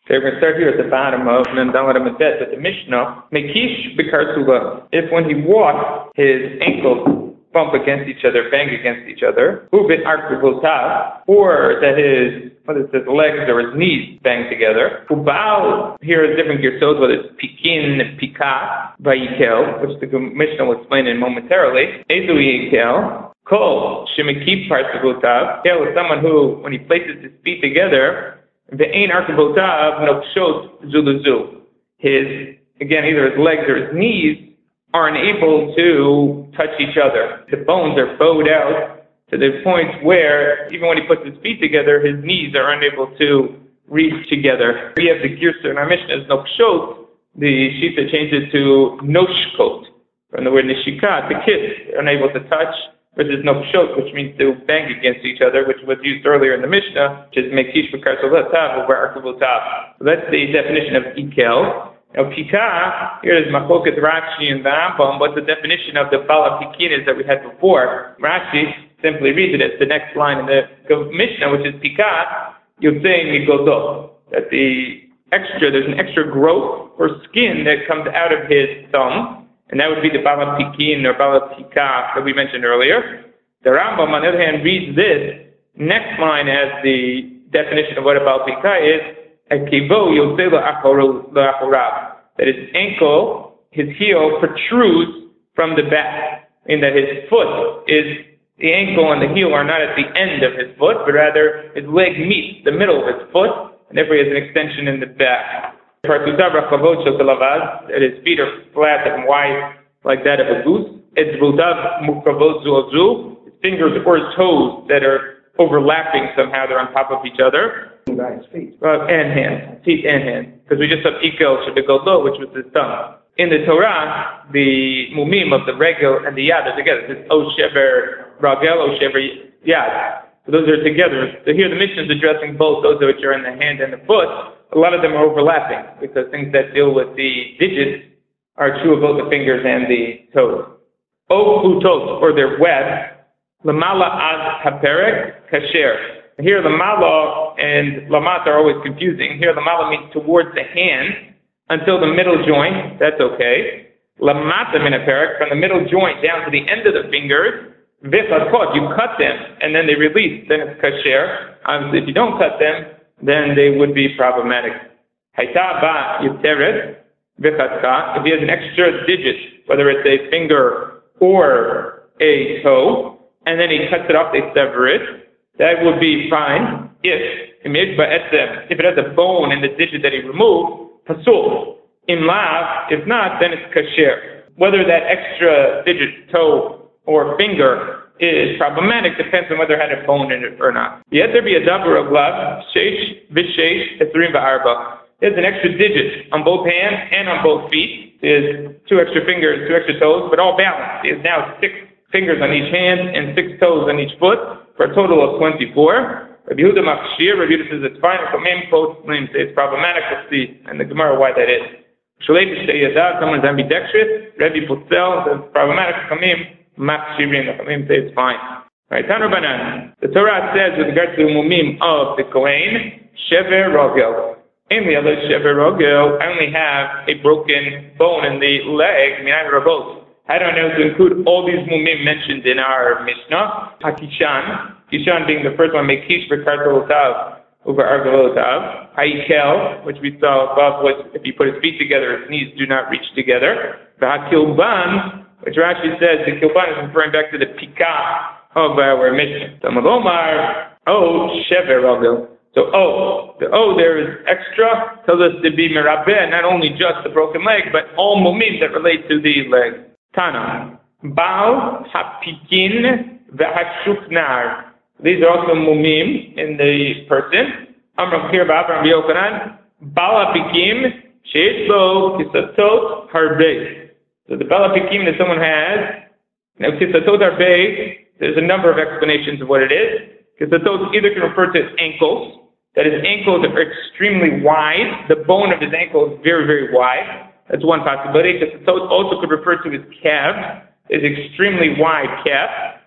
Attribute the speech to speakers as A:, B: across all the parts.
A: Okay, we're going to start here at the bottom of Namdalat Amadet with the Mishnah. Mekish b'karsula. If when he walks, his ankles bump against each other, bang against each other, ubit arkuvotav, or that his legs or his knees bang together. Ubal, here is different gersot, whether it's pikin, pika, vayikel, which the Mishnah will explain in momentarily. Ezu yikel. Kol shemekip parkuvotav. Kel is someone who, when he places his feet together, the ein arkuvotav nokshot zuluzu. Again, either his legs or his knees are unable to touch each other. The bones are bowed out to the point where even when he puts his feet together, his knees are unable to reach together. We have the girsa in our Mishnah as nokshot. The shita changes to noshkot from the word nishika, to kiss, unable to touch. Versus nokshot, which means to bang against each other, which was used earlier in the Mishnah, which is mekish b'karsulav over arkuvotav. So that's the definition of ikel. Now pika, here is machoket Rashi and the Rambam. What's the definition of the bala pikinis that we had before? Rashi simply reads it as the next line in the Mishnah, which is pika, yotzei migodo. That there's an extra growth or skin that comes out of his thumb. And that would be the Bala Pikin or Bala Pika that we mentioned earlier. The Rambam, on the other hand, reads this next line as the definition of what a Bala Pika is, that his ankle, his heel, protrudes from the back, in that his foot is, the ankle and the heel are not at the end of his foot, but rather his leg meets the middle of his foot, and therefore he has an extension in the back. That his feet are flat and wide like that of a goose. His fingers or his toes that are overlapping somehow, they're on top of each other. Feet and hands. Because we just have ikel shebegodo, which was his thumb. In the Torah, the mumim of the regel and the yad are together. It's o shever ragel, o shever yad. So those are together. So here the Mishnah is addressing both those which are in the hand and the foot. A lot of them are overlapping because things that deal with the digits are true of both the fingers and the toes. O kutot, or their web, lamala ad haperek kasher. Here lamala and lamat are always confusing. Here lamala means towards the hand until the middle joint. That's okay. Lamata min haperek, from the middle joint down to the end of the fingers. Vifakot, you cut them and then they release. Then it's kasher. Obviously, if you don't cut them, then they would be problematic. Haita ba yiteret v'chatka. If he has an extra digit, whether it's a finger or a toe, and then he cuts it off, they sever it, that would be fine. If it has a bone in the digit that he removed, pasul. In lav, if not, then it's kasher. Whether that extra digit, toe or finger is problematic depends on whether it had a bone in it or not. Yet there be a davar of lav, sheish v'sheish esrim v'arba. There's an extra digit on both hands and on both feet. There's 2 extra fingers, 2 extra toes, but all balanced. There's now 6 fingers on each hand and 6 toes on each foot for a total of 24. Rabbi Yehuda Machshir, Rabbi Yehuda says it's fine. If it's problematic, let's see in the Gemara why that is. Someone's ambidextrous. Rabbi Putzel says it's problematic. Machshirin, the Chachamim say it's fine. Right, Tanu Banan. The Torah says with regard to the mumim of the Kohen, shever rogel. In the other shever rogel, I only have a broken bone in the leg, minay rabot. How do I know to include all these mumim mentioned in our Mishnah? Kishan being the first one, mekish b'karsulav over arkuvotav. Haikel, which we saw above, was if you put his feet together, his knees do not reach together. V'hakilban, which Rashi says the kilban is referring back to the pika of our Mishnah. So Malomar, shever rogel. So the there is extra, tells us to be merabeh, not only just the broken leg, but all mumim that relate to the leg. Tana, Baal hapikin v'hashuknar. These are also mumim in the person. Amram Kir ba'Avram Yochanan, Baal hapikim sheish lo kisatot harbei. So the Bala Pikim that someone has, now Kisatot Arbei, there's a number of explanations of what it is. Kisatot either can refer to his ankles, that his ankles are extremely wide, the bone of his ankle is very, very wide. That's one possibility. Kisatot also could refer to his calf, his extremely wide calf.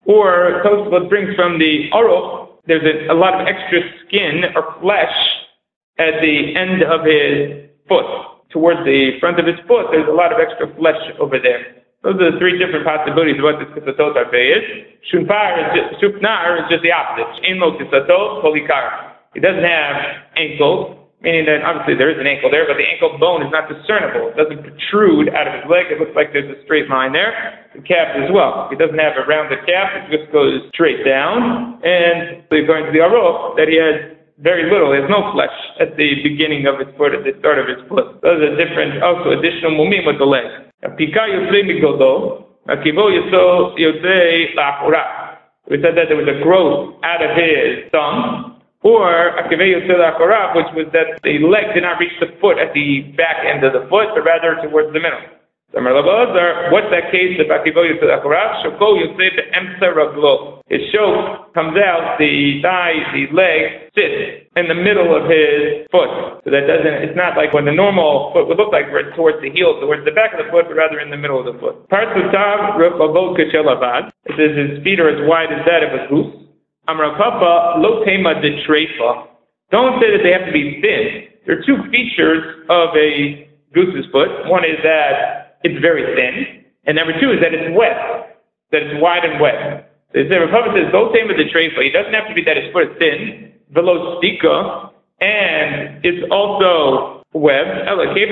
A: Or Tosfot brings from the Aruch, there's a lot of extra skin or flesh at the end of his foot. Towards the front of his foot, there's a lot of extra flesh over there. Those are the three different possibilities of what this kisatot arbe is. Shupnar is just the opposite. Ein lo kisatot polikar. He doesn't have ankles, meaning that obviously there is an ankle there, but the ankle bone is not discernible. It doesn't protrude out of his leg. It looks like there's a straight line there. The calf as well. He doesn't have a rounded calf. It just goes straight down. And according to the Aruch, that he has very little. He has no flesh at the beginning of his foot, at the start of his foot. Those are different, also additional mumim with the leg. Pika yosei migodo, akivo yosei la'achora. We said that there was a growth out of his thumb, or akivo yosei la'achora, which was that the leg did not reach the foot at the back end of the foot, but rather towards the middle. What's that case of akivo yosei la'achora? Shoko yosei be'emtza raglo. His shoke comes out, the thigh, the leg sits in the middle of his foot. So that it's not like when the normal foot would look like, where it's towards the heel, towards the back of the foot, but rather in the middle of the foot. It says his feet are as wide as that of a goose. Amra papa lo tema de trefa. Don't say that they have to be thin. There are two features of a goose's foot. One is that it's very thin, and number two is that it's wet, that it's wide and wet. The Republic says, "Don't tame the trefa." He doesn't have to be that his foot is thin, below stika, and it's also webbed.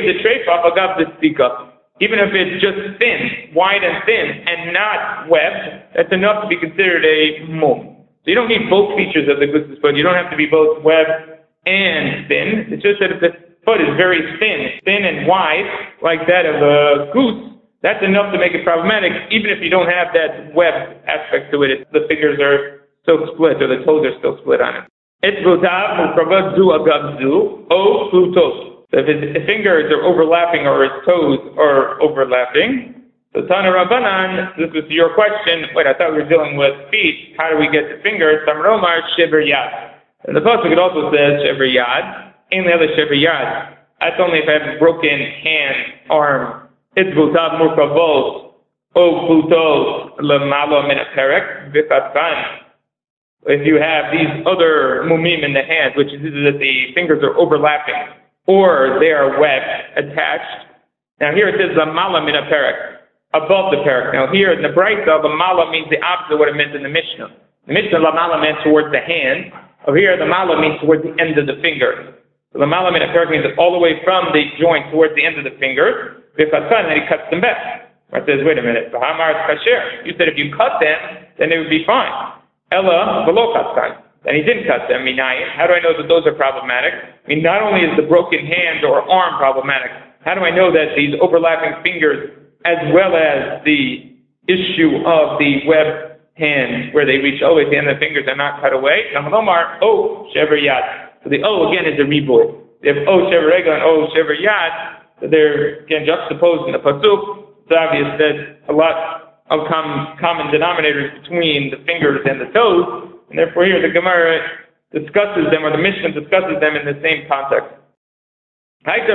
A: Even if it's just thin, wide and thin, and not webbed, that's enough to be considered a mum. So you don't need both features of the goose's foot. You don't have to be both webbed and thin. It's just that if the foot is very thin and wide, like that of a goose, that's enough to make it problematic, even if you don't have that webbed aspect to it. The fingers are still split, or the toes are still split on it. So if his fingers are overlapping or his toes are overlapping. So Tana Rabbanan, this was your question. Wait, I thought we were dealing with feet. How do we get the fingers? Samromar Shever Yad. And the pasuk it also says Shever Yad. In the other Shever Yad. That's only if I have a broken hand, arm. If you have these other mumim in the hand, which is that the fingers are overlapping, or they are webbed, attached. Now here it says lamala min perek, above the perek. Now here in the Braisa, lamala means the opposite of what it meant in the Mishnah. The Mishnah lamala meant towards the hand. Over here, the mala means towards the end of the finger. So lamala min perek means all the way from the joint towards the end of the finger. And then he cuts them back. It says, wait a minute. You said if you cut them, then they would be fine. Ella velo katkan. And he didn't cut them. How do I know that those are problematic? I mean, not only is the broken hand or arm problematic, how do I know that these overlapping fingers, as well as the issue of the webbed hand, where they reach all the way to the end of the fingers, are not cut away? So the O again is a reboy. They have O shever regel and O shever yad. They're, again, juxtaposed in the pasuk. It's obvious that a lot of common denominators between the fingers and the toes, and therefore here the Gemara discusses them, or the Mishnah discusses them in the same context. He had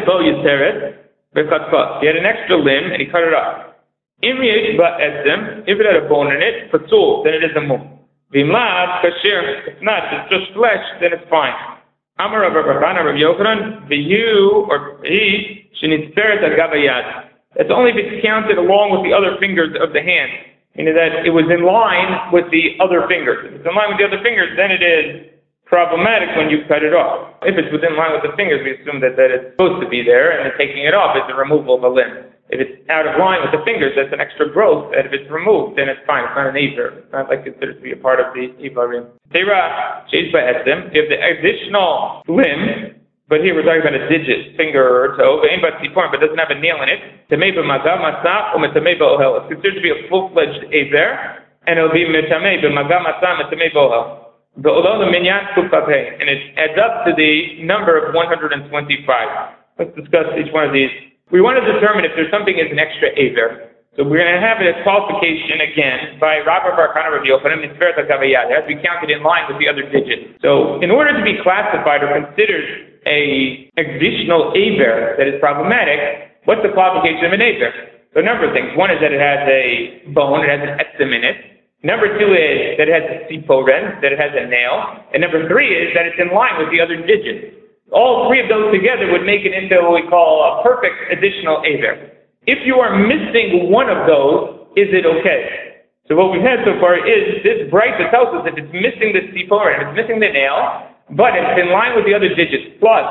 A: an extra limb, and he cut it off. If it had a bone in it, then it is a mum. If not, if it's just flesh, then it's fine. Amar Rav Yochanan, v'yu or he. That's only if it's counted along with the other fingers of the hand, meaning that it was in line with the other fingers. If it's in line with the other fingers, then it is problematic when you cut it off. If it's within line with the fingers, we assume that it's supposed to be there, and then taking it off is the removal of a limb. If it's out of line with the fingers, that's an extra growth, and if it's removed, then it's fine. It's not an Iver. It's not considered to be a part of the Ivarim. Teira, Sheish Ba'etzim, if the additional limb, but here we're talking about a digit, finger or toe, but doesn't have a nail in it. It's considered to be a full-fledged Aver, and it'll be Metameh b'magam asam metameh bohel. And it adds up to the number of 125. Let's discuss each one of these. We want to determine if there's something as an extra Aver. So we're going to have a qualification again by Rabbi Bar Kana Rav Yochanan. It has to be counted in line with the other digits. So in order to be classified or considered a additional Aver that is problematic, what's the qualification of an Aver? So a number of things. One is that it has a bone, it has an etzem in it. Number two is that it has a siporen, that it has a nail. And number three is that it's in line with the other digits. All three of those together would make it into what we call a perfect additional aver. If you are missing one of those, is it okay? So what we've had so far is this bright that tells us if it's missing the tzipor, if it's missing the nail, but it's in line with the other digits, plus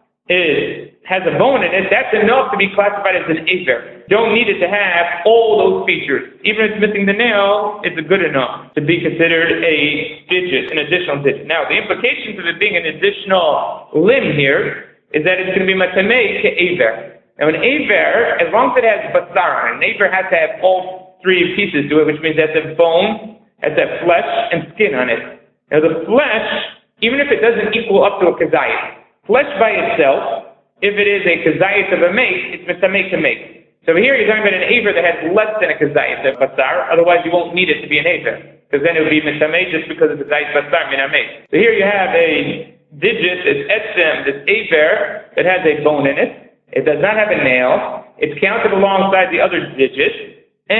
A: it has a bone in it, that's enough to be classified as an aver. Don't need it to have all those features. Even if it's missing the nail, it's good enough to be considered a digit, an additional digit. Now, the implications of it being an additional limb here is that it's going to be matamei ke'aver. Now, an aver, as long as it has basar, an aver has to have all three pieces to it, which means it has to have bone, has to have flesh, and skin on it. Now, the flesh, even if it doesn't equal up to a kazayit, flesh by itself, if it is a kazayit of a mate, it's mitamei kemate. So here you're talking about an aver that has less than a kazayit of basar, otherwise you won't need it to be an aver, because then it would be mitamei just because of the kazayit basar minamei. So here you have a digit, this etzem, this aver, that has a bone in it. It does not have a nail. It's counted alongside the other digit,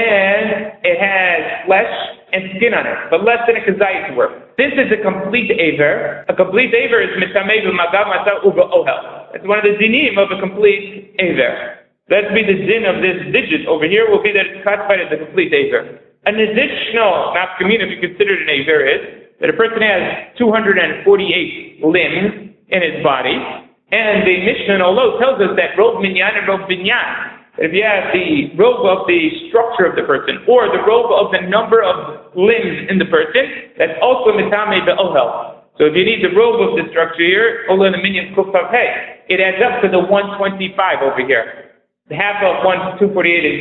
A: and it has flesh and skin on it, but less than a kazayit's worth. This is a complete aver. A complete aver is mitamei b'magav masa uba ohel. It's one of the dinim of a complete aver. Let's be the din of this digit over here will be that it's classified as a complete aver. An additional nafkamina, if you consider it an aver, is that a person has 248 limbs in his body, and the Mishnah Olo tells us that rov minyan and rov binyan. If you have the robe of the structure of the person, or the robe of the number of limbs in the person, that's also mitamei be'ohel. So if you need the robe of the structure here, ola the minyan kufav hey, it adds up to the 125 over here. The half of 248 is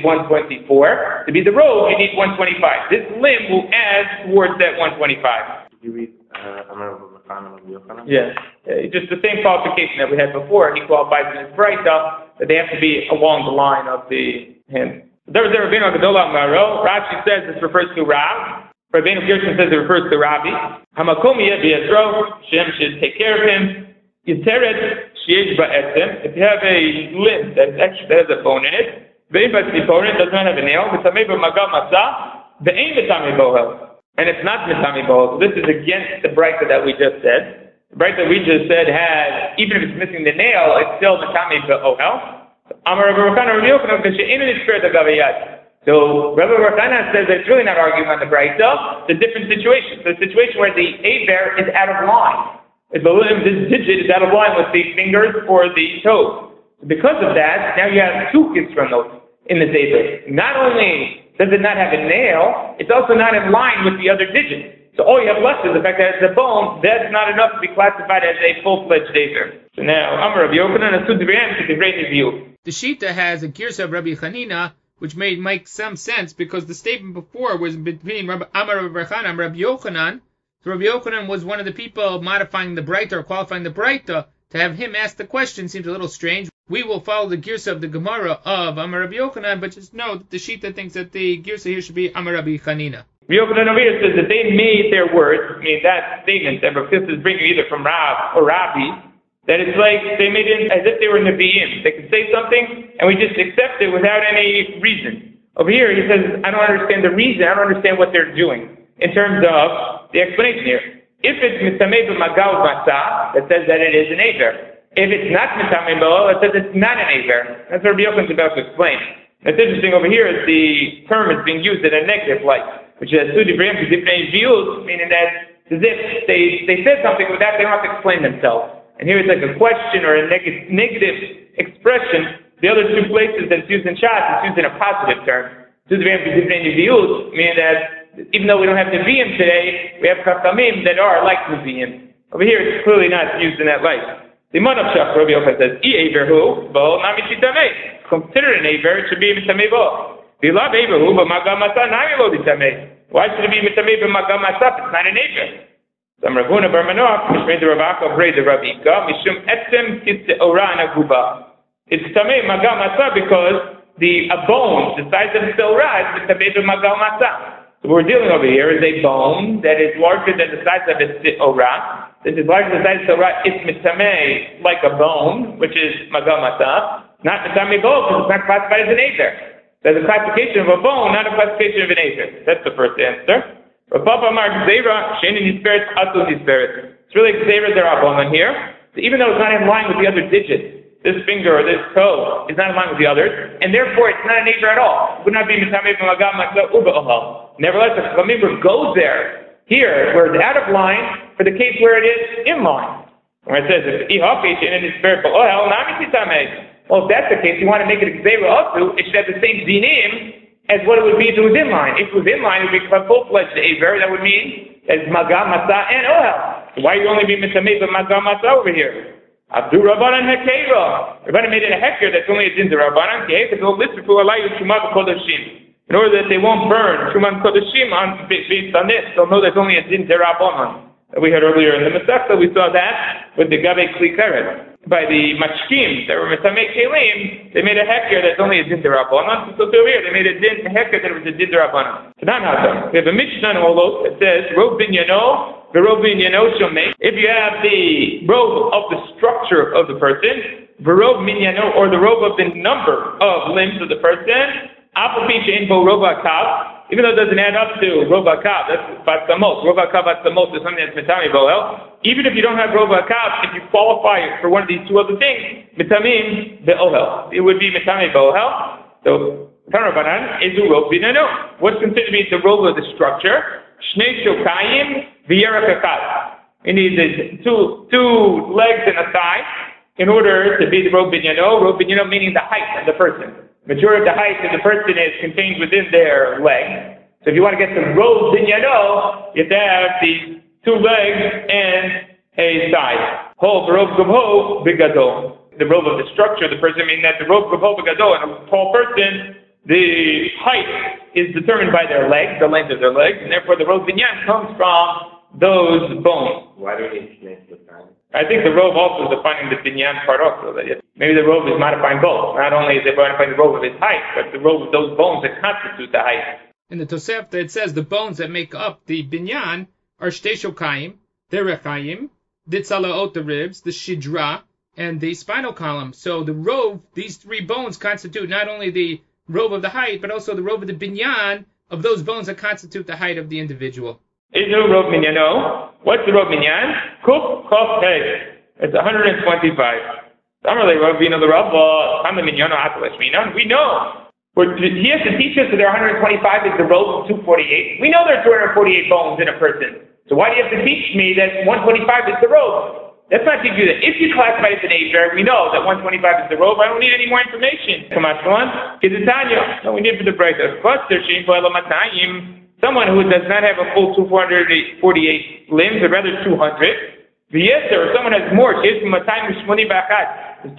A: 124. To be the robe, you need 125. This limb will add towards that 125.
B: Did you read Amar Rabbi Yochanan?
A: Yeah. Just the same qualification that we had before. He qualifies in his Braita that they have to be along the line of the hymn. There was a Rabbeinu Gedolah Maro. Rashi says this refers to Rav. Rabbeinu Gershon says it refers to Rabbi. Hamakom yeh b'yezro, Shem should take care of him. Yiteret sheyesh ba'etzem. If you have a limb that has a bone in it, ve'im b'tziporin, does not have a nail, v'tamei b'magav matzah, ve'im v'tamei bohel. And it's not v'tamei bohel. So this is against the Braita that we just said. The Braita that we just said has, even if it's missing the nail, it's still v'tamei bohel. Amar Rabbi Yochanan Rabbi Yochanan v'she'einu nishper d'gavayad. So Rabbi Yochanan says that it's really not arguing on the Braita. It's a different situation. So a situation where the aver is out of line. If this digit is out of line with the fingers or the toes. Because of that, now you have two kids from those in this aver. Not only does it not have a nail, it's also not in line with the other digits. So all you have left is the fact that it's a bone. That's not enough to be classified as a full-fledged aver. So now, Amar Rabbi Yochanan asud divrei to divrei review.
C: The Shita has a girsa of Rabbi Chanina, which made make some sense because the statement before was between Amar Rabbi Yochanan and Rabbi Yochanan. So Rabbi Yochanan was one of the people modifying the Braita or qualifying the Braita. To have him ask the question seems a little strange. We will follow the girsa of the Gemara of Amar Rabbi Yochanan, but just know that the Shita thinks that the girsa here should be Amar Rabbi Chanina.
A: Rabbi Yochanan over here says that they made their words, I mean that statement that Rav Chisda is bringing either from Rav or Rabbi, that it's like they made it as if they were Nevi'im. They could say something and we just accept it without any reason. Over here he says, I don't understand the reason, I don't understand what they're doing in terms of the explanation here. If it's mitamei b'magav matzah, that says that it is an aver. If it's not mitamei b'ohel, it says it's not an aver. That's what Rabbi Yochanan is about to explain. What's interesting over here is the term is being used in a negative light, which is meaning that as if they said something with that, they don't have to explain themselves. And here it's like a question or a negative expression. The other two places that it's used in Shas, it's used in a positive term. Meaning that even though we don't have Nevi'im today, we have Chachamim that are like Nevi'im. Over here, it's clearly not used in that light. The Manavshach, Rabbi Yochanan says, Averhu, bo nami shitamei. Consider an aver, it should be mitamei bo. The love Averhu, but magam masa nami lo ditamei. Why should it be mitamei but magam masa? It's not an aver. Some Ravuna bar Manoach, Mishmei the Ravaka, Brei the Ravika, Mishum etzem kitze ora naguba. It's tamei magam masa because a bone, the size of the ora, is mitamei but magam masa. So what we're dealing over here is a bone that is larger than the size of its ora. This is larger than the size of the ora. It's mitamei like a bone, which is magamata, not mitamei bo, because it's not classified as an aver. There's a classification of a bone, not a classification of an aver. That's the first answer. It's really Xera Derabon here. So even though it's not in line with the other digits, this finger or this toe is not in line with the others, and therefore it's not a neighbor at all. It would not be mitameh b'magam matzah u'be'ohel. Nevertheless, if a neighbor goes there, here, where it's out of line, for the case where it is in line. Where it says, if it's spirit be'ohel, nami titameh. Well, if that's the case, you want to make it a gzeira also, it should have the same dinim as what it would be if it was in line. If it was in line, it would be a full-fledged aver. That would mean as magam matzah and ohel. So why you only be mitameh b'magam matzah over here? Abdu Rabbanan Hekeva. Rabbanan made it a heker that's only a din to Rabbanan. Because they'll listen to Allah Shuma Kodoshim. In order that they won't burn Shuma Kodoshim based on this, they'll know there's only a din to Rabbanan. We had earlier in the Masechta, we saw that with the Gabe Kli Keret. By the Mashkim that were Mitamei Kelim, they made a heker that's only a din to Rabbanan. So over here, they made a din, a heker that was a din to Rabbanan. So now, we have a Mishnah in Olos that says, Rov bin Yano, if you have the robe of the structure of the person, or the robe of the number of limbs of the person, even though it doesn't add up to roba kav, that's batzamos. Roba kav batzamos is something that's mitami boel. Even if you don't have roba kav, if you qualify for one of these two other things, mitamim beohel, it would be mitami boel. So Tanabanan is a robe binano. What's considered to be the robe of the structure? Shnei shokayim v'yerak akad. You need two legs and a thigh in order to be the robe binyano. Robe binyano meaning the height of the person. Majority of the height of the person is contained within their leg. So if you want to get the robe binyano, you have to have these two legs and a thigh. Ho robe gavho bigadol. The robe of the structure of the person, meaning that the robe gavho bigadol, and a tall person, the height is determined by their legs, the length of their legs, and therefore the robe binyan comes from those bones.
B: Why do we need to make the time?
A: I think the robe also is defining the binyan part also. That maybe the robe is modifying both. Not only is it modifying the robe of its height, but the robe of those bones that constitute the height.
C: In the Tosefta it says the bones that make up the binyan are shtei shokayim, the rechayim, the tzalaot, the ribs, the shidra, and the spinal column. So the robe, these three bones constitute not only the robe of the height, but also the robe of the binyan of those bones that constitute the height of the individual.
A: Is there a robe minyano? What's the robe minyan? Kuf kof hey. It's 125. Amarle Rav Vino the Rav Tama minyano atalash minan. We know. He has to teach us that there are 125 is the robe of 248. We know there are 248 bones in a person. So why do you have to teach me that 125 is the robe? Let's not teach you that. If you classify it as an aver, we know that 125 is the robe. I don't need any more information. Come on, Kizitanya. No, we need for the brighter. Someone who does not have a full 248 limbs, but rather 200. The Yeser, or someone has more, is from a time of 281.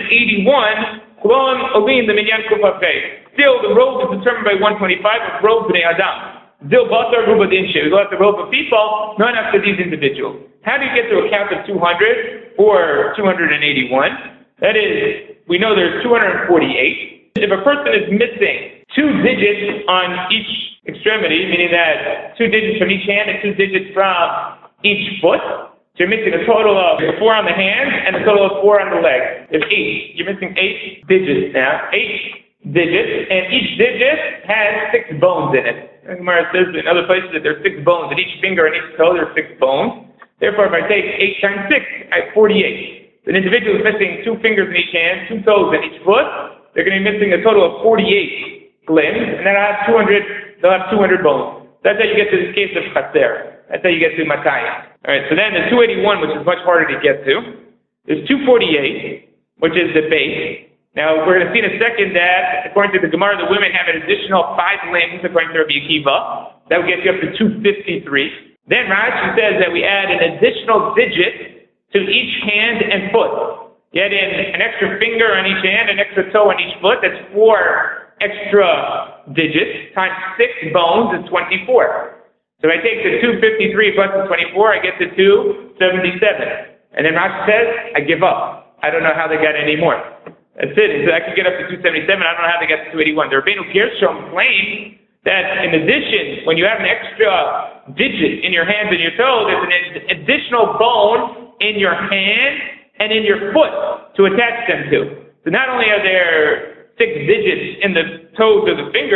A: Still, the robe is determined by 125 of robe b'nei Adam. Still, batar ruba dinshe. We go at the robe of people, not after these individuals. How do you get to a count of 200 or 281? That is, we know there's 248. If a person is missing 2 digits on each extremity, meaning that 2 digits from each hand and 2 digits from each foot, so you're missing a total of 4 on the hand and a total of 4 on the leg. There's 8. You're missing 8 digits now. 8 digits, and each digit has 6 bones in it. Gemara says in other places that there's 6 bones. In each finger and each toe, there's 6 bones. Therefore, if I take 8 times 6, I have 48. An individual is missing 2 fingers in each hand, 2 toes in each foot. They're going to be missing a total of 48 limbs, and then they'll have 200 bones. That's how you get to this case of chaser. That's how you get to Matayim. Alright, so then the 281, which is much harder to get to, is 248, which is the base. Now, we're going to see in a second that, according to the Gemara, the women have an additional 5 limbs, according to Rabbi Akiva. That would get you up to 253. Then Rashi says that we add an additional digit to each hand and foot. You add in an extra finger on each hand, an extra toe on each foot. That's 4 extra digits times 6 bones is 24. So if I take the 253 plus the 24, I get the 277. And then Rashi says, I give up. I don't know how they got any more. That's it. So I could get up to 277. I don't know how they got to 281. The Rabbeinu Gershom claims that in addition, when you have an extra digit in your hands and your toe, there's an additional bone in your hand and in your foot to attach them to. So not only are there 6 digits in the toes of the fingers,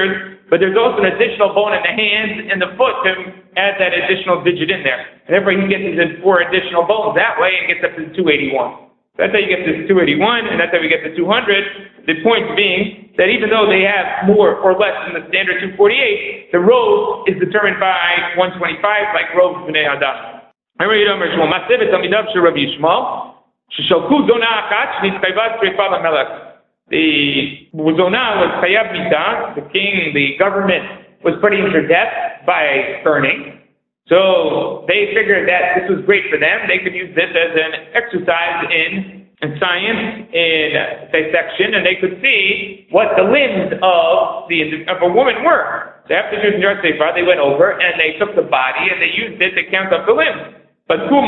A: but there's also an additional bone in the hand and the foot to add that additional digit in there. And therefore, he gets his 4 additional bones that way and gets up to 281. That's how you get this 281, and that's how we get the 200. The point being that even though they have more or less than the standard 248, the rove is determined by 125, like rove b'nei Adam. The Zonah was Chayab Mita, the king, the government was putting her to death by burning. So they figured that this was great for them. They could use this as an exercise in science, in dissection, and they could see what the limbs of a woman were. So after Jews in Sefer, they went over and they took the body and they used it to count up the limbs. But they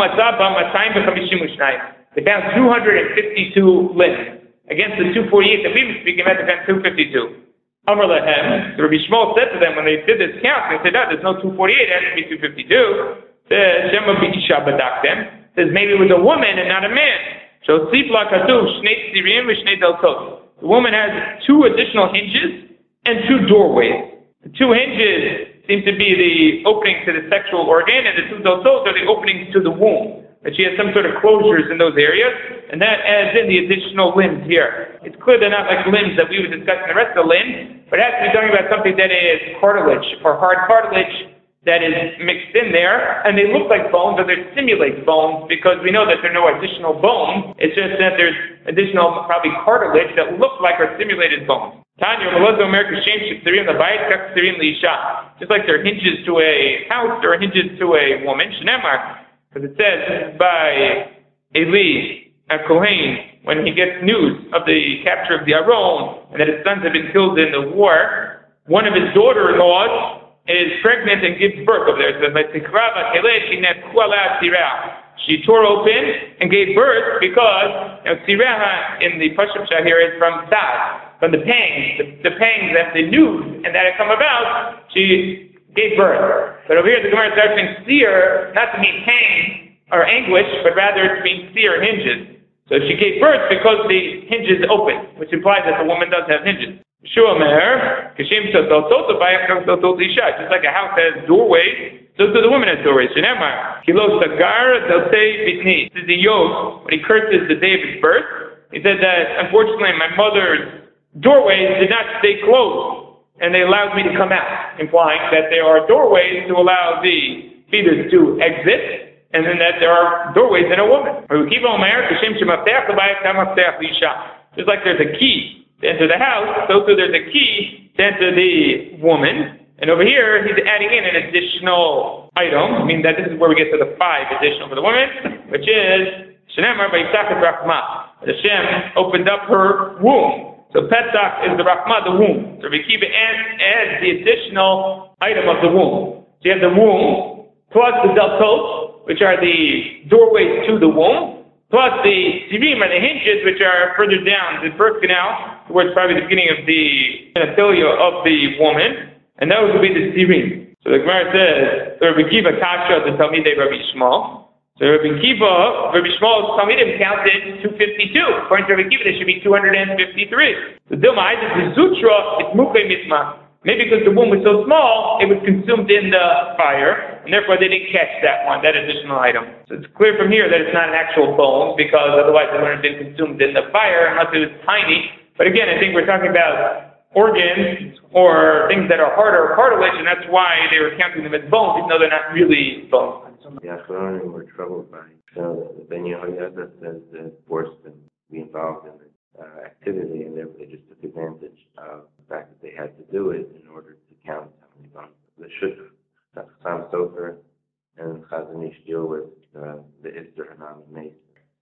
A: found 252 limbs. Against the 248 that we've been speaking about, they found 252. Amar Lahem, so Rabbi Shmuel said to them when they did this count, they said, no, there's no 248, it has to be 252. Says maybe it was a woman and not a man. So the woman has 2 additional hinges and 2 doorways. The 2 hinges seem to be the opening to the sexual organ, and the 2 dotos are the openings to the womb. That she has some sort of closures in those areas, and that adds in the additional limbs here. It's clear they're not like limbs that we would discuss in the rest of the limbs, but it has to be talking about something that is cartilage, or hard cartilage that is mixed in there, and they look like bones, or they simulate bones, because we know that there are no additional bones. It's just that there's additional, probably cartilage that look like or simulated bones. Just like there are hinges to a house, there are hinges to a woman. Because it says by Eli Kohen, when he gets news of the capture of the Aron and that his sons have been killed in the war, one of his daughter-in-laws is pregnant and gives birth over there. It says, she tore open and gave birth because Tziraha in the Pashup here is from Tzad, from the pangs, the pangs that the news and that had come about, she gave birth. But over here the Gemara is saying seer, not to mean pain or anguish, but rather to mean seer hinges. So she gave birth because the hinges open, which implies that the woman does have hinges. Just like a house has doorways, so the woman has doorways. This is the Yod, when he curses the day of his birth. He said that, unfortunately, my mother's doorways did not stay closed, and they allowed me to come out, implying that there are doorways to allow the fetus to exit, and then that there are doorways in a woman. Just like there's a key to enter the house, so too there's a key to enter the woman. And over here, he's adding in an additional item. I mean, that this is where we get to the 5 additional for the woman, which is Shenemar Vayisachet Rachma. Hashem opened up her womb. So Pesach is the Rachma, the womb. So Rabbi Kiva adds the additional item of the womb. So you have the womb, plus the deltot, which are the doorways to the womb, plus the sirim, or the hinges, which are further down the birth canal, towards probably the beginning of the genitalia of the woman, and those would be the sirim. So the Gemara says, Rabbi Kiva Kasha, the Talmidei Rabbi Shmuel. So Rabbi Shmuel's Talmidim counted 252. According to Rabbi Kiva, there should be 253. So Dilma, the Zutra, it's Mukhe Misma. Maybe because the womb was so small, it was consumed in the fire, and therefore they didn't catch that additional item. So it's clear from here that it's not an actual bone, because otherwise it wouldn't have been consumed in the fire unless it was tiny. But again, I think we're talking about organs or things that are harder or cartilage, and that's why they were counting them as bones, even though they're not really bones.
B: The Achronim were troubled by the Ben Yehoyada says that forced them to be involved in the activity, and therefore they just took advantage of the fact that they had to do it in order to count how many bones. The Shuk, Sam Sofer, and Chazon Ish deal with the Isser Hanan and Mason.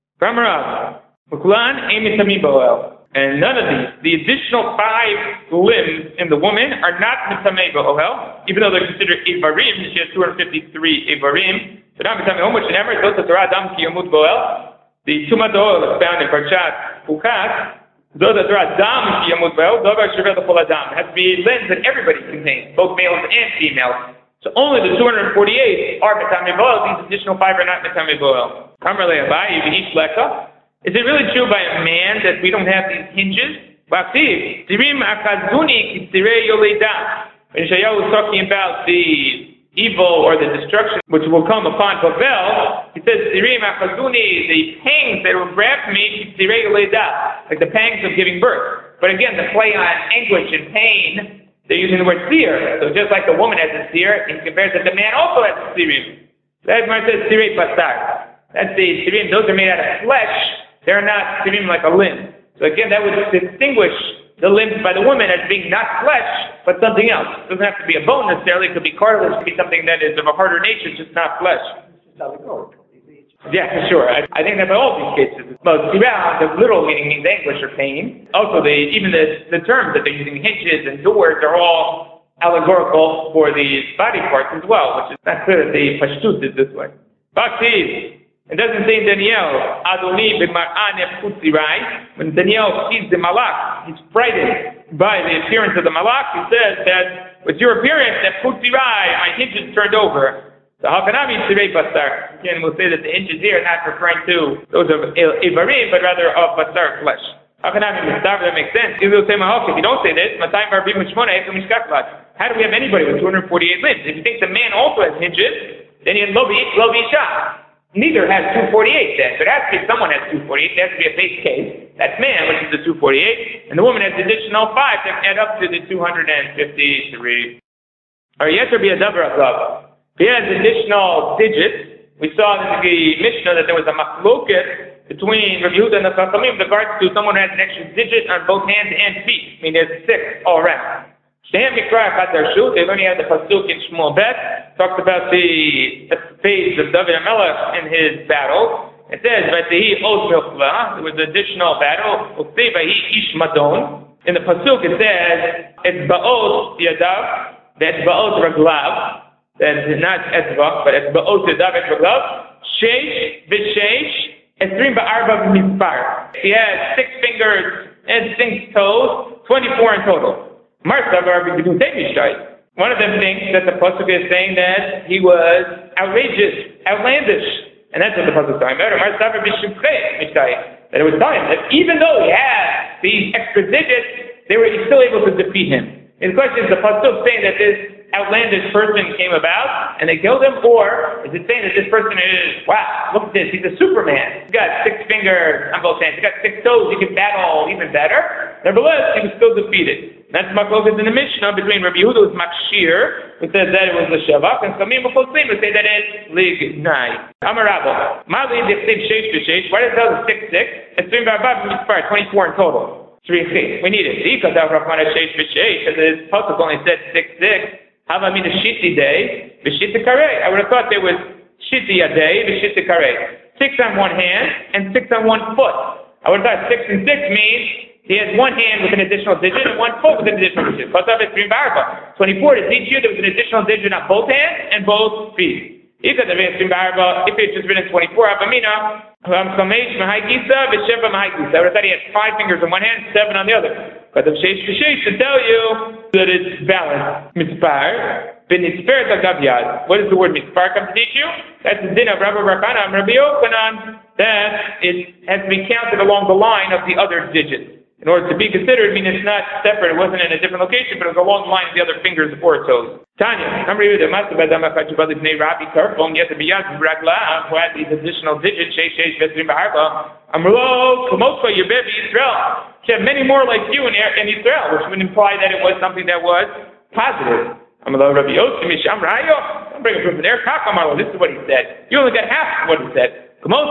A: And none of the additional 5 limbs in the woman are not mitamei ba'ohel, even though they're considered ivarim. She has 253 ivarim. So not mitamei hom, which never goes to Torah Adam ki yamut bo'el. The tumat oil is found in Parshat Pukat. Those that Torah Adam ki yamut bo'el, dover shever l'chol Adam. It has to be limbs that everybody contains, both males and females. So only the 248 are mitamei bo'el. These additional 5 are not mitamei bo'el. Kamar le'abai v'ish leka. Is it really true by a man that we don't have these hinges? when Yeshayahu was talking about the evil or the destruction which will come upon Bavel, he says, Sirim achazuni, the pangs that will grab me, like the pangs of giving birth. But again, the play on anguish and pain, they're using the word seer. So just like the woman has a seer, in comparison, the man also has a sirim. That man says sirei basar. That's the sirim. Those are made out of flesh. They're not sirim like a limb. So again, that would distinguish the limbs by the woman as being not flesh, but something else. It doesn't have to be a bone necessarily. It could be cartilage. It could be something that is of a harder nature, just not flesh. Yeah, for sure. I think that by all these cases. But sirah, the literal meaning means anguish or pain. Also, even the terms that they're using, hinges and doors, are all allegorical for the body parts as well, which is not clear that the pashtut is this way. Bakti. It doesn't say in Daniel, Adoni b'mar'ah nefkut zirai. When Daniel sees the malach, he's frightened by the appearance of the malach. He says that with your appearance, nefkut zirai, my hinges turned over. So hakanami tzirei basar. Again, we'll say that the hinges here are not referring to those of ivarim, but rather of basar, flesh. Hakanami mistav, that makes sense. If you don't say this, matayim barbim mishmona ekum mishkaklat. How do we have anybody with 248 limbs? If you think the man also has hinges, then he has lo isha. Neither has 248 then. So it has to be someone has 248. There has to be a base case. That's man, which is the 248. And the woman has additional 5 to add up to the 253. Or yes, there be a davar azav. He has additional digits. We saw in the Mishnah that there was a machloket between Rabbi Yehuda and the Chachamim with regards to someone who has an extra digit on both hands and feet. I mean, there's 6 all around. They only have the pasuk in Shmuel Bet, talks about the phase of David HaMelech in his battle. It says, there was additional battle. In the pasuk it says, Etzba'ot Yadav, Etzba'ot Raglav, that's not Etzba, but Etzba'ot Yadav, Raglav, Sheish, V'Sheish, Esrim Ba'arba Mispar. He has 6 fingers and 6 toes, 24 in total. One of them thinks that the pasuk is saying that he was outrageous, outlandish, and that's what the pasuk is talking about. That it was telling him that even though he had these extra digits, they were still able to defeat him. And the question is, the pasuk saying that this outlandish person came about and they killed him, or is it saying that this person is, wow, look at this, he's a Superman. He's got 6 fingers on both hands, he's got 6 toes, he can battle even better. Nevertheless, he was still defeated. That's machloket in the Mishnah between Rabbi Yehuda, who's Makshir, who says that it was the Shavak, and Samim B'Chosim, who say that it's Lignai. Amarabo. Mali Dichtiv Sheish B'Sheish. Why does it tell us 6, 6? It's 3 B'Arbav Mitzvah, 24 in total. 3. We need it. Because Dav Rachmana Sheish B'Sheish, as this pasuk only said 6, 6. How about me the Shiti day, B'Shiti Karei? I would have thought there was Shiti a day, B'Shiti Karei. 6 on one hand and 6 on one foot. I would have thought 6 and 6 means he has one hand with an additional digit and one foot with an additional digit. 24 to teach you there was an additional digit on both hands and both feet. If it had just been in 24, I would have thought he had 5 fingers on one hand, 7 on the other. But the Sheish B'Sheish to tell you that it's balanced. Mitzpar, B'Nitzper Tagavyad. What does the word Mitzpar come to teach you? That's the din of Rabbi Rakana and Rabbi Yochanan, that it has to be counted along the line of the other digits. In order to be considered, I mean, it's not separate, it wasn't in a different location, but it was along the line of the other fingers or toes. Tanya, you have to be who had these additional digits, she had many more like you in Israel, which would imply that it was something that was positive. Don't bring a proof there. This is what he said. You only got half of what he said.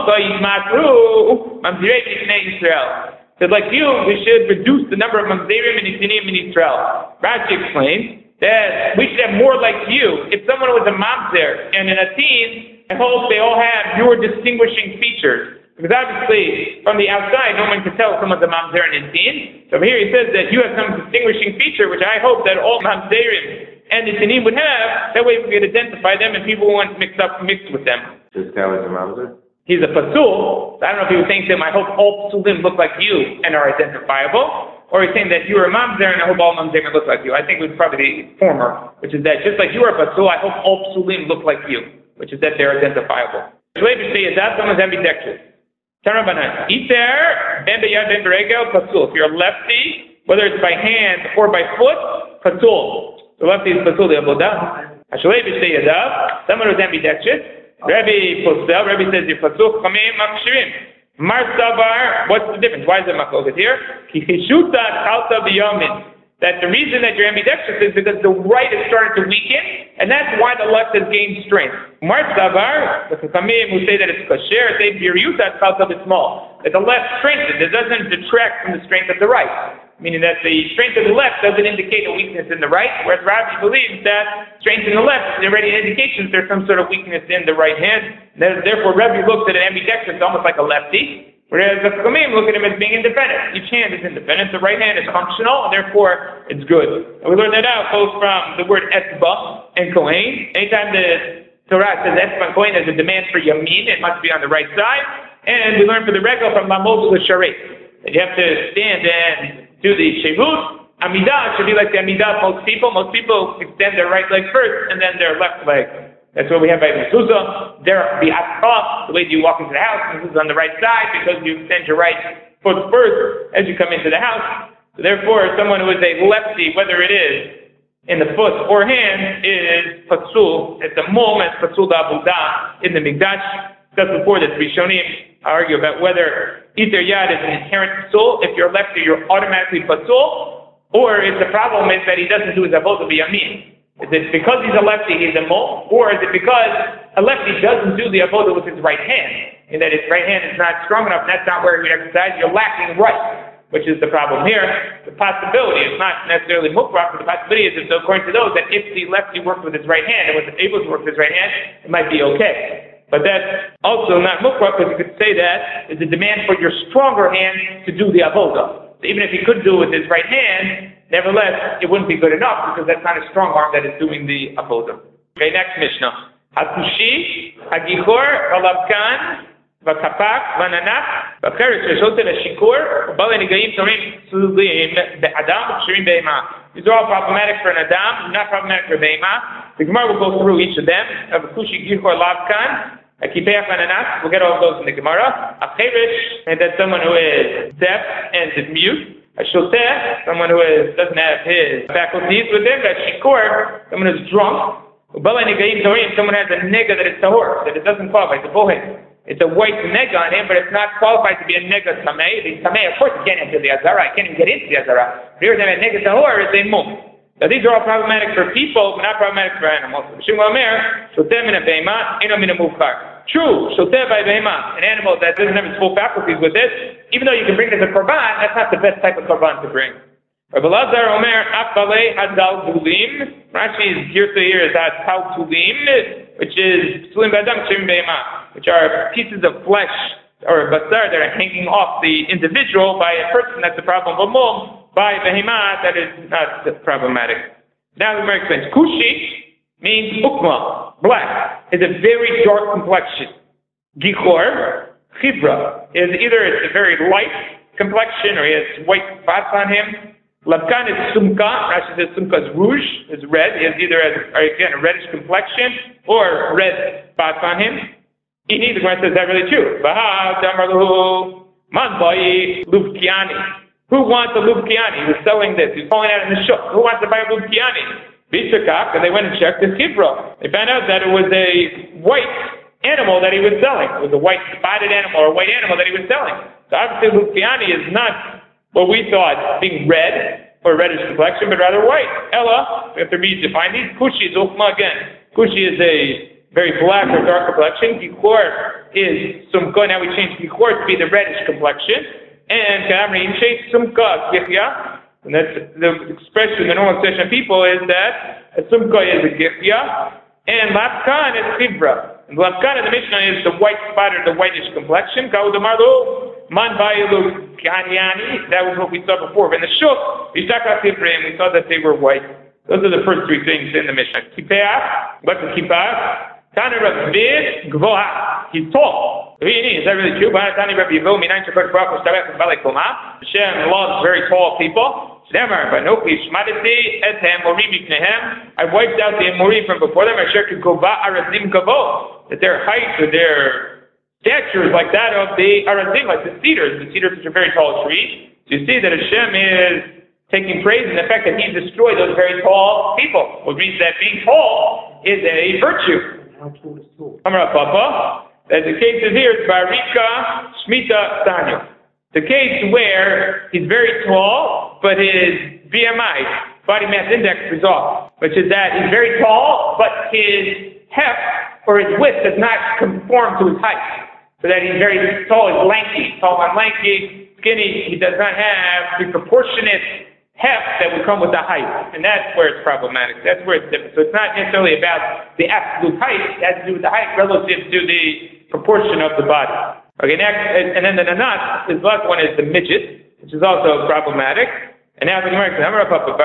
A: Said, like you, we should reduce the number of mamzerim and itinim in Israel. Rashi explains that we should have more like you. If someone was a mamzer and an atin, I hope they all have your distinguishing features. Because obviously, from the outside, no one can tell if someone's a mamzer and an atin. So here he says that you have some distinguishing feature, which I hope that all mamzerim and itinim would have. That way we could identify them and people won't mix with them.
B: This guy was a mamzer?
A: He's a pasul. I don't know if he was saying to him, I hope all pasulim look like you and are identifiable. Or he's saying that you are a mamzer and I hope all mamzerim look like you. I think it was probably the former, which is that just like you are a pasul, I hope all pasulim look like you, which is that they're identifiable. Ambidextrous. If you're a lefty, whether it's by hand or by foot, pasul. The lefty is pasul the avodah. Hashalei b'shtei yadav. Someone who's ambidextrous. Rabbi Posel, Rabbi says you're pasul chamim makshirim. Mar savar. What's the difference? Why is there machloket here? Ki chishuta chalta b'yamin. That the reason that you're ambidextrous is because the right is starting to weaken, and that's why the left has gained strength. Mar savar, the Chachamim who say that it's kasher, say biryuta chalta b'small. That the left strengthens, it doesn't detract from the strength of the right. Meaning that the strength of the left doesn't indicate a weakness in the right, whereas Rabbi believes that strength in the left is already an indication that there's some sort of weakness in the right hand. Therefore, Rabbi looks at an ambidextrous almost like a lefty, whereas the Chachamim look at him as being independent. Each hand is independent. The right hand is functional, and therefore it's good. And we learned that out both from the word etzba and kohen. Anytime the Torah says etzba and kohen, there's a demand for yamin. It must be on the right side. And we learned for the regal from lamod l'sharet that you have to stand and do the shevut. Amidah should be like the amidah of most people. Most people extend their right leg first and then their left leg. That's what we have by mezuzah. There, the aspa, the way you walk into the house, mezuzah on the right side because you extend your right foot first as you come into the house. So therefore, someone who is a lefty, whether it is in the foot or hand, is pasul. At the moment, pasul da abudah in the mikdash. Just before this, Rishonim argue about whether either yad is an inherent pasul. If you're lefty, you're automatically pasul, or if the problem is that he doesn't do his avodah b'yamin. Is it because he's a lefty, he's a mole, or is it because a lefty doesn't do the avodah with his right hand, and that his right hand is not strong enough, and that's not where he would exercise? You're lacking right, which is the problem here. The possibility is not necessarily mukrach, but the possibility is, so according to those, that if the lefty worked with his right hand and was able to work with his right hand, it might be okay. But that's also not mukrach, because you could say that is a demand for your stronger hand to do the avodah. So even if he could do it with his right hand, nevertheless, it wouldn't be good enough because that's not a strong arm that is doing the avodah. Okay, next Mishnah. Hakushi, Hagichor, Valabkan, Vakapak, Vananach, Vakeres, Reshotel, Shikur, Balenigayim, Torim, Sulim, Be'adam, Shirim, Be'ema. These are all problematic for an Adam, not problematic for Be'ema. The Gemara will go through each of them. Hakushi, Gichor, Labkan, Akipeach, Vananach, we'll get all of those in the Gemara. Acherish, and that's someone who is deaf and mute. A shoteh, someone who doesn't have his faculties with him. A shikur, someone who's drunk. Someone has a nega that is tahor, that it doesn't qualify. It's a bohem. It's a white nega on him, but it's not qualified to be a nega tameh. The tameh, of course, can't enter the azara. I can't even get into the azara. Here, a nega tahor is a mum. Now, these are all problematic for people, but not problematic for animals. True, shoteh by behema, an animal that doesn't have its full faculties with it, even though you can bring it as a korban, that's not the best type of korban to bring. Rabbi Lazar Omer, Afbalei Hadal Tulim, Rashi's girsa here is Hadal Tulim, which is Tulim Badam Shim Behema, which are pieces of flesh or basar that are hanging off the individual by a person, that's the problem of a mum. By behemah, that is not problematic. Now the Gemara explains. Kushi means ukma, black, is a very dark complexion. Gichor, chibra, is either it's a very light complexion or he has white spots on him. Labkan is sumka, Rashi says sumka is rouge, is red. He has either a reddish complexion or red spots on him. The Gemara says that really true. Vaha, Damarlu, Manbai, Lubkiani. Who wants a Lubkiani? He was selling this. He's calling out in the shop. Who wants to buy a Lubkiani? Bishakak, and they went and checked the Kibra. They found out that it was a white animal that he was selling. It was a white spotted animal or a white animal that he was selling. So obviously Lubkiani is not what we thought being red or reddish complexion, but rather white. Ella, we have to redefine these. Kushi is Ukma again. Kushi is a very black or dark complexion. Gichor is Sumka. Now we change Gichor to be the reddish complexion. And Kamri Imshe Sumka Gichya. And that's the expression, the normal expression of people is that a Sumka is a Gichya and Lapkan is Chibra. And Lapkan in the Mishnah is the white spot or the whitish complexion. Kaudamarlo Man Bayilu Kanyani. That was what we saw before. But in the Shuk, Ishtaka Chibra, we saw that they were white. Those are the first three things in the Mishnah. Kipeach, what's a kippah? Tani Rabbi Gvoha. He's tall. Is that really true? Tani Rabbi Yivo, Minayin Shepard Baruch Shtabach Balei Koma. Hashem loves very tall people. Shnemer, Vanochi Shmadati Etem Morim Mipnehem. I wiped out the Morim from before them. Asher Kikova Arazim Kavo. That their height or their stature is like that of the Arazim, like the cedars. The cedars which are very tall trees. So you see that Hashem is taking praise in the fact that he destroyed those very tall people, which means that being tall is a virtue.
D: How tall is tall?
A: Amar Papa, that the case is here, it's Barika Shmita Sanyo. The case where he's very tall, but his BMI, body mass index, is off, which is that he's very tall, but his heft or his width does not conform to his height. So that he's very tall, he's lanky, tall and lanky, skinny, he does not have the proportionate heft that would come with the height. And that's where it's problematic. That's where it's different. So it's not necessarily about the absolute height, it has to do with the height relative to the proportion of the body. Okay, next, and then the nanat, his last one is the midget, which is also problematic. And now the Gemara says,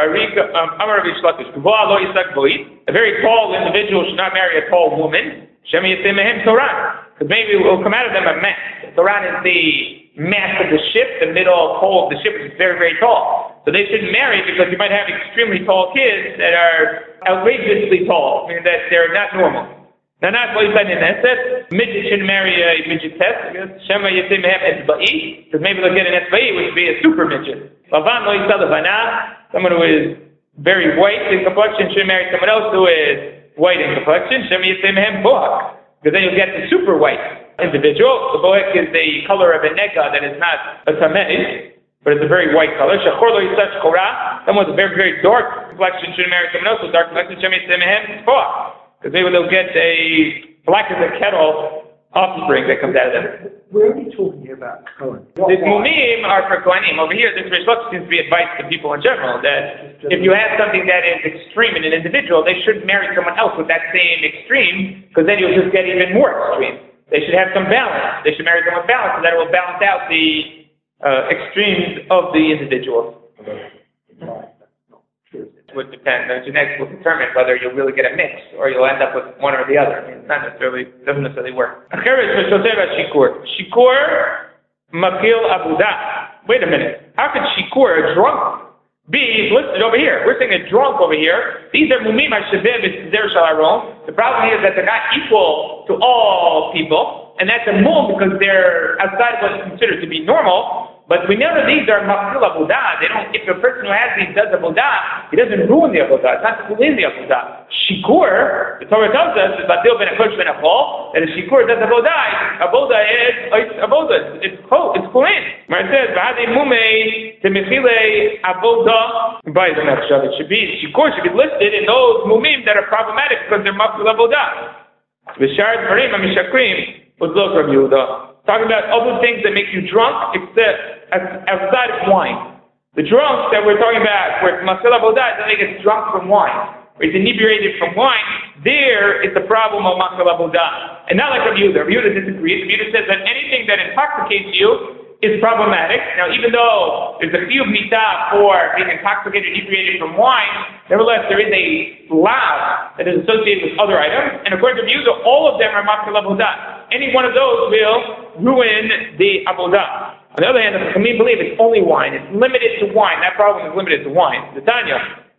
A: a very tall individual should not marry a tall woman. Because maybe it will come out of them a mast. The Toran is the mast of the ship, the middle pole of the ship, which is very, very tall. So they shouldn't marry because you might have extremely tall kids that are outrageously tall, meaning that they're not normal. Now, not what you said in Eset, midget shouldn't marry a midget test, because Shema Yitzim have Etzba'i, because maybe they'll get an Etzba'i, which would be a super midget. Lavan lo yisad levana, someone who is very white in complexion shouldn't marry someone else who is white in complexion. Shema Yitzim have Bohak, because then you'll get the super white individual. The Bohak is the color of a nega that is not a tamei, but it's a very white color. Shachor lo yisad shchora, someone with a very, very dark complexion shouldn't marry someone else with dark complexion. Shema Yitzim have Bohak. Because maybe they'll get a black as a kettle offspring that comes out of them.
D: We're only talking here about Kohen.
A: The mumim are for Kohanim. Over here, this Rishloch seems to be advice to people in general, that if you have something that is extreme in an individual, they shouldn't marry someone else with that same extreme, because then you'll just get even more extreme. They should have some balance. They should marry someone with balance, so that it will balance out the extremes of the individual. Would depend. The genetics will determine whether you'll really get a mix or you'll end up with one or the other. I mean, doesn't necessarily work. Shikur makil abudah. Wait a minute. How could shikur, a drunk, be listed over here? We're saying a drunk over here. These are mumim hashavim der shalaron. The problem is that they're not equal to all people, and that's a mum because they're outside of what's considered to be normal. But we know that these are makil avodah. They don't. If the person who has these does avodah, he doesn't ruin the avodah. It's not to ruin the avodah. Shikur, the Torah tells us, is batil ben akosh ben achol, that a shikur does avodah. Avodah is avodah. It's kohen. Where it says v'hadei mumei temechile avodah by the nefshav. It should be shikur should be listed in those mumim that are problematic because they're makil avodah. V'shar dvarim hamishakrim udlok Rabbi Yehuda. Talking about other things that make you drunk, except outside of wine. The drunk that we're talking about, where it's masel avodah, then they get drunk from wine, or it's inebriated from wine. There is the problem of masel avodah, and not like Rabbi Yehuda. Rabbi Yehuda disagrees. Rabbi Yehuda says that anything that intoxicates you is problematic. Now, even though there's a few mitah for being intoxicated, inebriated from wine, nevertheless there is a lav that is associated with other items, and according to Rabbi Yehuda, all of them are masel avodah. Any one of those will ruin the avodah. On the other hand, the Chachamim believe it's only wine. It's limited to wine. That problem is limited to wine. The Tanya,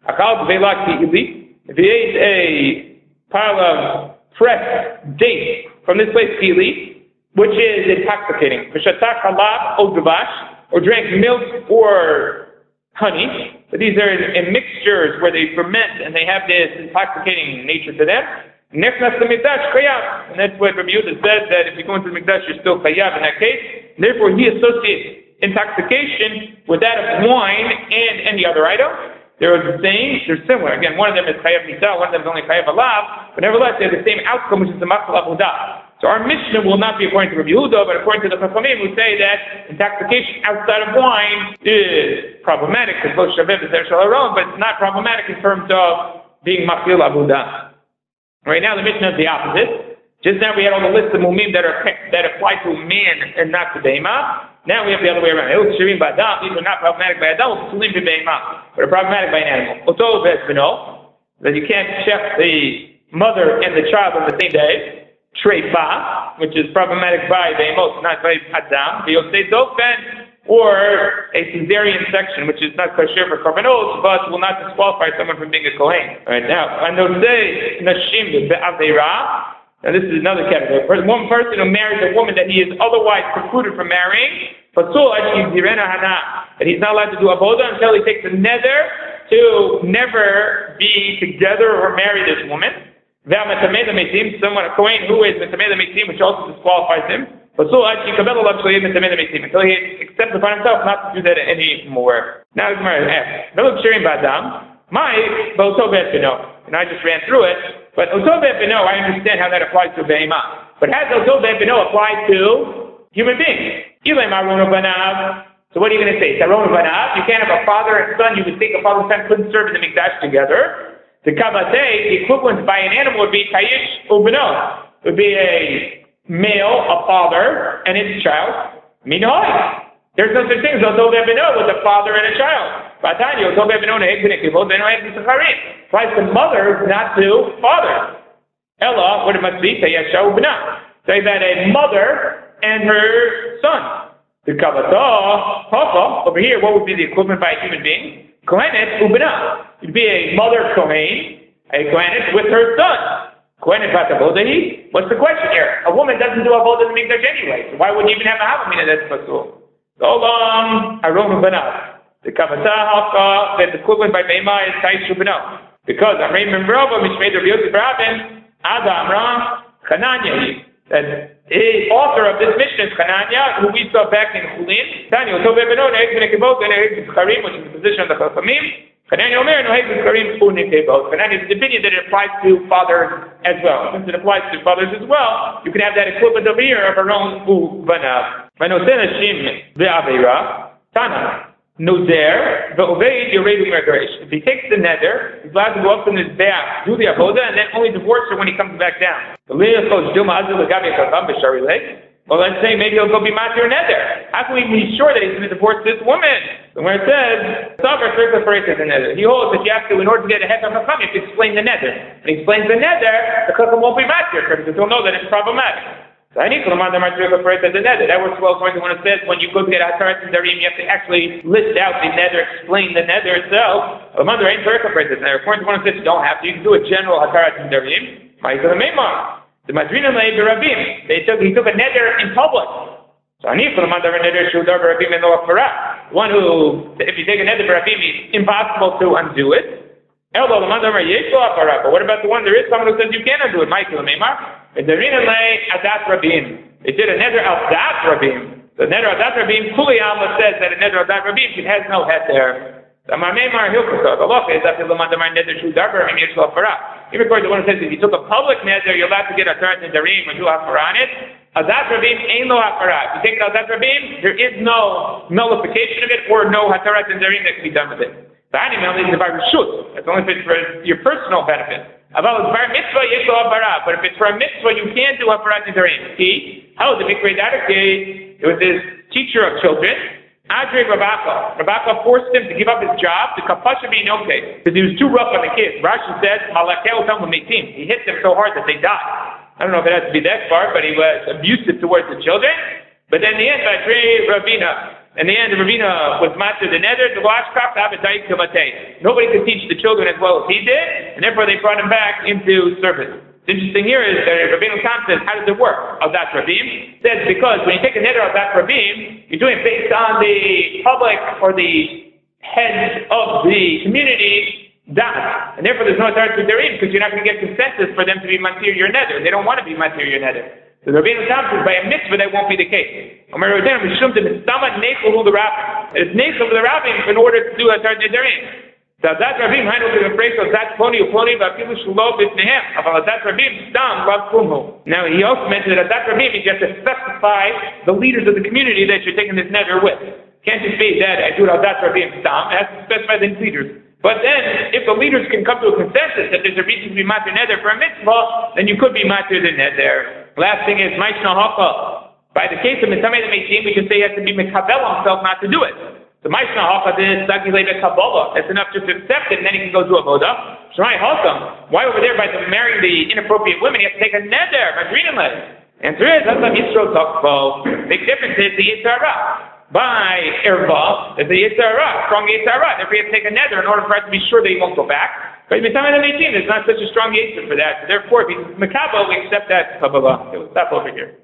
A: if he ate a pile of pressed dates from this place, Pili, which is intoxicating, or drank milk or honey, but these are in mixtures where they ferment and they have this intoxicating nature to them. Nechnas the mikdash chayav, and that's what Rabbi Yehuda says, that if you go into the mikdash, you're still chayav in that case. Therefore, he associates intoxication with that of wine and any other item. They're the same, they're similar. Again, one of them is chayav mitah, one of them is only chayav alav, but nevertheless, they have the same outcome, which is the makal avodah. So our Mishnah will not be according to Rabbi Yehuda, but according to the Chachamim, who say that intoxication outside of wine is problematic, because both shaviv is there shalaron, but it's not problematic in terms of being makil avodah. Right now, the Mishnah is the opposite. Just now, we had all the list of mumim that apply to man and not to be'ema. Now we have the other way around. These are not problematic by Adam, but are problematic by an animal. That you can't check the mother and the child on the same day. Treifa, which is problematic by be'emot, not by Adam. Or a cesarean section, which is not kosher for korbanos, but will not disqualify someone from being a kohen. All right, now, anosei nashim be'aveira. Now, this is another category. One person who marries a woman that he is otherwise precluded from marrying, pasul hana, that he's not allowed to do avoda until he takes a nether to never be together or marry this woman. Someone, a Kohen who is Metameh Metim, which also disqualifies him. Until he accepts upon himself not to do that anymore. Now the Gemara asks, and I just ran through it, but Otobeh Beno, I understand how that applies to Behemah. But has Otobeh Beno applied to human beings? So what are you going to say? Taron Banav, you can't have a father and son, you would think a father and son couldn't serve in the Mikdash together. The Kabateh, the equivalent by an animal would be Kayish Ubeno. It would be a male, a father, and his child. Minoy. There's no such thing as Otobeh Beno with a father and a child. Applies to mothers, not to fathers. Ella, what it must be, Tayesha Ubena. So you've had a mother and her son. The Kavatah, over here, what would be the equivalent by a human being? Kohenet Ubena. It'd be a mother Kohen, a Kohenet with her son. Kohenet Vatavodahi. What's the question here? A woman doesn't do avodah in the mikdash anyway, so why would you even have a havamina that's pasul? Olam Aron Ubena. The Kavatah, that the equivalent by Beima is Taish Ubena. Because Amrei Membrova, Mishmei Rabbi Yosef Rabin, Ada Amra, Chananya. That the author of this mission is Chananya, who we saw back in Chulin. Tanya, Otobeh Beno, Neheg B'nekebot, Neheg B'charim, which is the position of the Chachamim. Chananya Omer, Neheg B'charim, U'nekebot. Chananya is the opinion that it applies to fathers as well. Since it applies to fathers as well, you can have that equivalent over here of our own U'banav. V'noseh Nashim Ve'avera, Tana. Nozer, Ve'oved Yoredu Mergarish. If he takes the nether, he's allowed to go up in his bath, do the avoda, and then only divorce her when he comes back down. Well, let's say maybe he'll go be matir nether. How can we be sure that he's going to divorce this woman? So where it says, the nether, he holds that you have to, in order to get a head of a you have to explain the nether. And he explains the nether, the chacham won't be matir, because he'll know that it's problematic. So I need to remind them the nether. That works well according to when it says when you go to get Hatarat and Darim, you have to actually list out the nether, explain the nether itself. According to when it says you don't have to, you can do a general Hatarat and Darim. The Madrina Lei Rabim, he took a nether in public. So I need to remind them nether Shudar Rabim and Noach Farah. One who, if you take a nether Rabim, it's impossible to undo it. But what about the one there is someone who says you can undo it? Michael Meimar. They did a nether Adat Rabim. The nether Adat Rabim, Kuli Alma says that a nether Adat Rabim, it has no head there. The Meimar Hilkasa, the law is that the Lamandamar nether Shudar Rabim Yeshua Farah. Even according to one who says if you took a public nether, you're allowed to get a third Nedarim and do Hafarah on it. Adat Rabim ain't no Hafarah. If you take Adat Rabim, there is no nullification of it or no Hatarat Nedarim that can be done with it. The animal is about reshut. It's only if it's for your personal benefit. About bar mitzvah, yeshua bara. But if it's for a mitzvah, you can't do hafarat nedarim. See how the mikveh dadake? It was this teacher of children, Adre Rabaka. Rabaka forced him to give up his job to kapasha b'inoke because he was too rough on the kids. Rashi said malakel tam metim. He hit them so hard that they died. I don't know if it has to be that far, but he was abusive towards the children. But then in the end, Adre Rabina. In the end, Ravina was master the nether, the washcraft, nobody could teach the children as well as he did, and therefore they brought him back into service. The interesting here is that Rabbeinu Tam says, how does it work? Adat Rabim says because when you take a nether Adat Rabim, you're doing it based on the public or the heads of the community das, and therefore there's no authority to therein because you're not going to get consensus for them to be matir your nether. They don't want to be matir your nether. So the Rabbeinu Tam says by a mitzvah that won't be the case. It's neichel of the rabbim in order to do a third nedarim. So that rabbim handles the phrase of that ploni uploni v'afilu shelo b'fnehem. Aval that rabbim stam lav kumhu. Now he also mentioned that that rabbim you have to specify the leaders of the community that you're taking this nether with. Can't just say that I do it that rabbim stam. It has to specify the leaders. But then, if the leaders can come to a consensus that there's a reason to be matir nether for a mitzvah, then you could be matir the nether. Last thing is Maishna Hafa. By the case of Mitamei Meitim, we can say he has to be Mekabel himself not to do it. So Maishna Hafa is Sagi Lebe Kabbalah. That's enough just to accept it, and then he can go do Avodah. Shrai Hakam. Why over there by marrying the inappropriate women, he has to take a nether, Madrinan leg? Answer is that's a Yisro Takfo. Big difference is the Yitzhara. By Erva, it's a Yitzhara, strong Yitzhara. Therefore you have to take a nether in order for us to be sure that he won't go back. But Mitamei Meitim, there's not such a strong Yitzhar for that. So therefore, if he's Mekabel, we accept that Kabbalah. Stop over here.